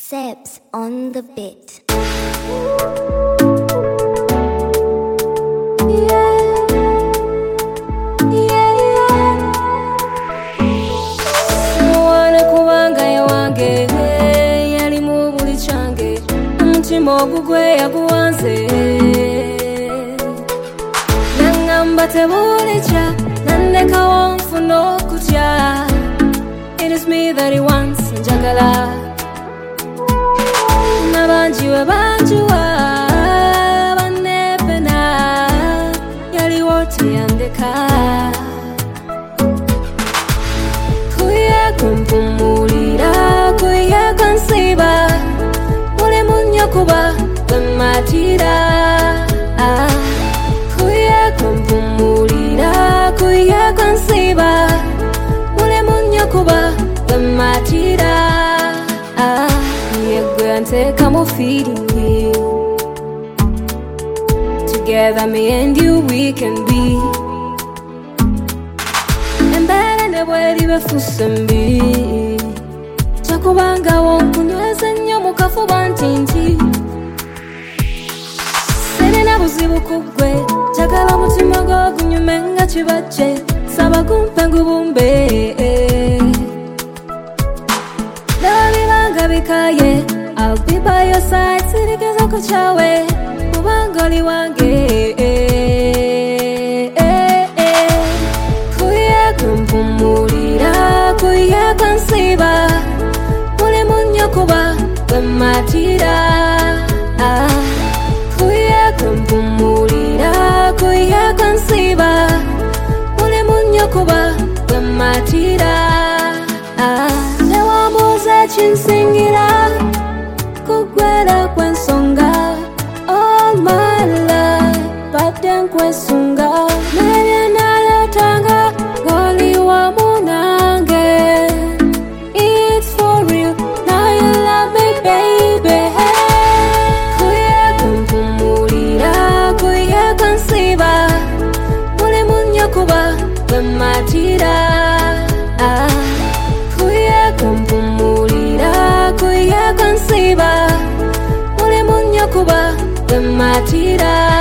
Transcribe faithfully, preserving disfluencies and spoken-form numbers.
Sebs on the beat. Mogugwe yaguwanze Nangamba tebulicha Nandeka wonfuno kutya. It is me that he wants njagala Nabanjiwe banjuwa Banepena Yali wote yandeka Kuya kumpumulira Kuya kansiba kuba bamatira ah kuya kumpumulira kuya kansiba mule munya kuba bamatira ah yegwe anteka mo feeling together me and you we can be and better ne bweli befusambi chakubanga wonkunyweza nnyo mukafuba ntinti serena buzibu kugwe njagala mutima gwo gunyume nga kibajje saba kumpe ngubumbe nabibanga bikaye I'll be by your side sirigeza kuchawe kubanga oli wange kuya kumpumulira kuya kansiba kuba bamatira ah kuya kumpumulira kuya kansiba mule munya kuba bamatira ah newamuza chinsingira kugwera kwensonga all my life baden kwesunga nene naletanga goli wa munange it's for real. Bamatira ah kuya kumpumulira kuya kansiba mule munya kuba bamatira